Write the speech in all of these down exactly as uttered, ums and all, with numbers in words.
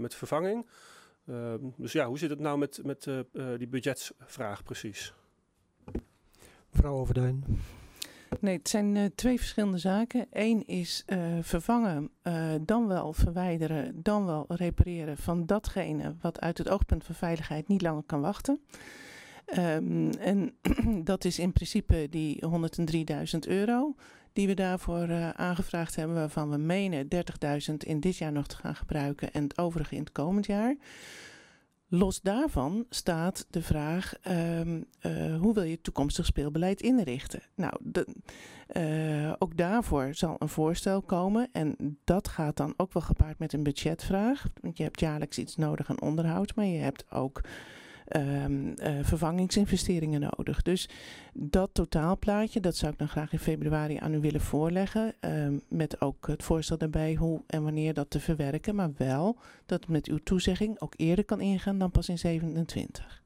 met vervanging. Uh, dus ja, hoe zit het nou met, met uh, uh, die budgetvraag precies? Mevrouw Overduin. Nee, het zijn uh, twee verschillende zaken. Eén is uh, vervangen, uh, dan wel verwijderen, dan wel repareren van datgene wat uit het oogpunt van veiligheid niet langer kan wachten. Um, en dat is in principe die honderddrieduizend euro die we daarvoor uh, aangevraagd hebben, waarvan we menen dertigduizend in dit jaar nog te gaan gebruiken en het overige in het komend jaar. Los daarvan staat de vraag, um, uh, hoe wil je toekomstig speelbeleid inrichten? Nou, de, uh, ook daarvoor zal een voorstel komen en dat gaat dan ook wel gepaard met een budgetvraag. Want je hebt jaarlijks iets nodig aan onderhoud, maar je hebt ook Um, uh, vervangingsinvesteringen nodig. Dus dat totaalplaatje, dat zou ik dan graag in februari aan u willen voorleggen. Um, met ook het voorstel daarbij hoe en wanneer dat te verwerken. Maar wel dat het met uw toezegging ook eerder kan ingaan dan pas in zevenentwintig.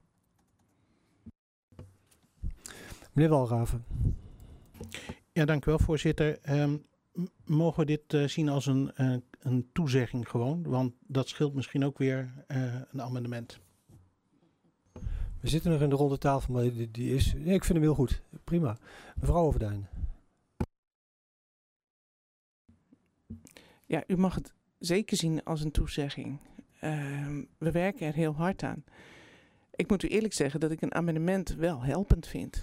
Meneer Walraven. Ja, dank u wel, voorzitter. Um, mogen we dit uh, zien als een, uh, een toezegging gewoon? Want dat scheelt misschien ook weer uh, een amendement. We zitten nog in de ronde tafel, maar die, die is... Nee, ik vind hem heel goed. Prima. Mevrouw Overduin. Ja, u mag het zeker zien als een toezegging. Uh, we werken er heel hard aan. Ik moet u eerlijk zeggen dat ik een amendement wel helpend vind.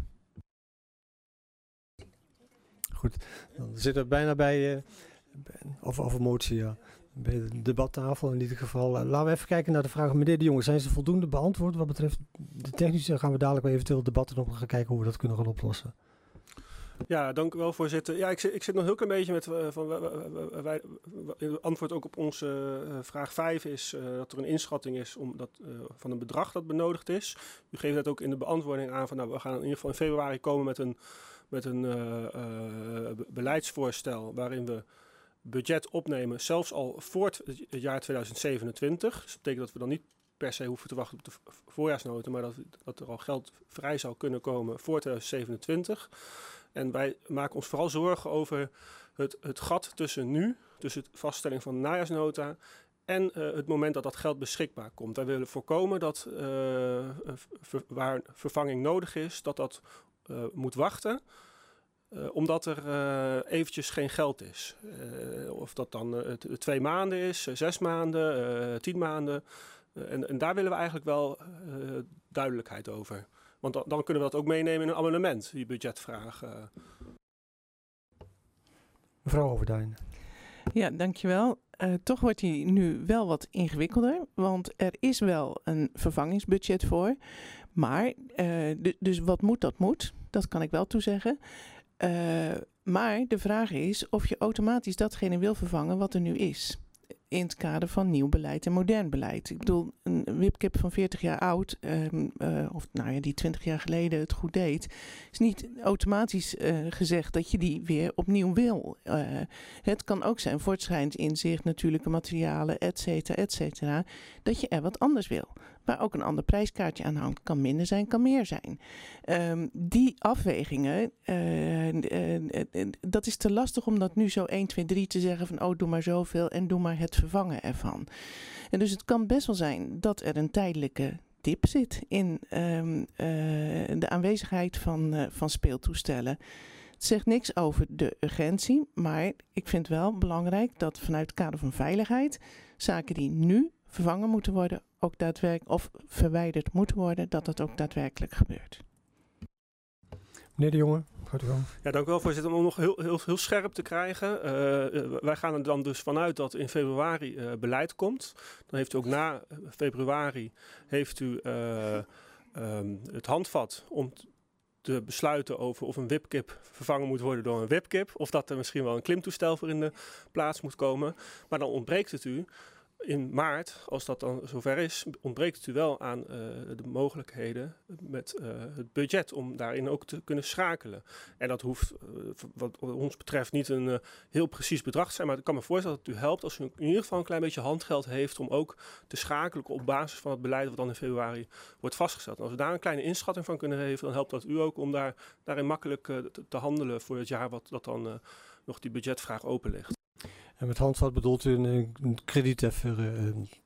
Goed, dan zitten we bijna bij... Uh, of, of een motie, ja. Bij de debattafel in ieder geval. Uh, laten we even kijken naar de vraag. Meneer De Jonge, zijn ze voldoende beantwoord wat betreft de technische? Dan gaan we dadelijk bij eventueel debatten nog gaan kijken hoe we dat kunnen gaan oplossen. Ja, dank u wel, voorzitter. Ja, ik zit, ik zit nog een heel klein beetje met... Uh, van, wij, wij, antwoord ook op onze uh, vraag vijf is uh, dat er een inschatting is om dat, uh, van een bedrag dat benodigd is. U geeft dat ook in de beantwoording aan van... Nou, we gaan in ieder geval in februari komen met een, met een uh, uh, beleidsvoorstel waarin we budget opnemen, zelfs al voor het jaar tweeduizend zevenentwintig. Dus dat betekent dat we dan niet per se hoeven te wachten op de voorjaarsnota, maar dat, dat er al geld vrij zou kunnen komen voor tweeduizend zevenentwintig. En wij maken ons vooral zorgen over het, het gat tussen nu, tussen de vaststelling van de najaarsnota en uh, het moment dat dat geld beschikbaar komt. Wij willen voorkomen dat uh, ver, waar vervanging nodig is, dat dat uh, moet wachten. Uh, omdat er uh, eventjes geen geld is. Uh, of dat dan uh, t- twee maanden is, uh, zes maanden, uh, tien maanden. Uh, en, en daar willen we eigenlijk wel uh, duidelijkheid over. Want dan, dan kunnen we dat ook meenemen in een amendement, die budgetvraag. Uh. Mevrouw Overduin. Ja, dankjewel. Uh, toch wordt die nu wel wat ingewikkelder, want er is wel een vervangingsbudget voor. Maar, uh, d- dus wat moet, dat moet. Dat kan ik wel toezeggen. Uh, maar de vraag is of je automatisch datgene wil vervangen wat er nu is. In het kader van nieuw beleid en modern beleid. Ik bedoel, een wipkip van veertig jaar oud, um, uh, of nou ja, die twintig jaar geleden het goed deed, is niet automatisch uh, gezegd dat je die weer opnieuw wil. Uh, het kan ook zijn, voortschrijdend inzicht, natuurlijke materialen, et cetera, et cetera, dat je er wat anders wil. Waar ook een ander prijskaartje aan hangt. Kan minder zijn, kan meer zijn. Um, die afwegingen, uh, uh, uh, dat is te lastig om dat nu zo één, twee, drie te zeggen van oh, doe maar zoveel en doe maar het vervangen ervan. En dus het kan best wel zijn dat er een tijdelijke dip zit in um, uh, de aanwezigheid van, uh, van speeltoestellen. Het zegt niks over de urgentie, maar ik vind wel belangrijk dat vanuit het kader van veiligheid zaken die nu vervangen moeten worden, ook daadwerkelijk, of verwijderd moeten worden, dat dat ook daadwerkelijk gebeurt. Meneer De Jonge, gaat u wel. Ja, dank u wel, voorzitter. Om nog heel, heel, heel scherp te krijgen. Uh, wij gaan er dan dus vanuit dat in februari uh, beleid komt. Dan heeft u ook na februari heeft u uh, um, het handvat om t- te besluiten over of een wipkip vervangen moet worden door een wipkip. Of dat er misschien wel een klimtoestel voor in de plaats moet komen. Maar dan ontbreekt het u in maart, als dat dan zover is, ontbreekt het u wel aan uh, de mogelijkheden met uh, het budget om daarin ook te kunnen schakelen. En dat hoeft uh, wat ons betreft niet een uh, heel precies bedrag te zijn, maar ik kan me voorstellen dat het u helpt als u in ieder geval een klein beetje handgeld heeft om ook te schakelen op basis van het beleid wat dan in februari wordt vastgesteld. En als we daar een kleine inschatting van kunnen geven, dan helpt dat u ook om daar, daarin makkelijk uh, te, te handelen voor het jaar wat dat dan uh, nog die budgetvraag open ligt. En met handvat bedoelt u een, een krediet even uh,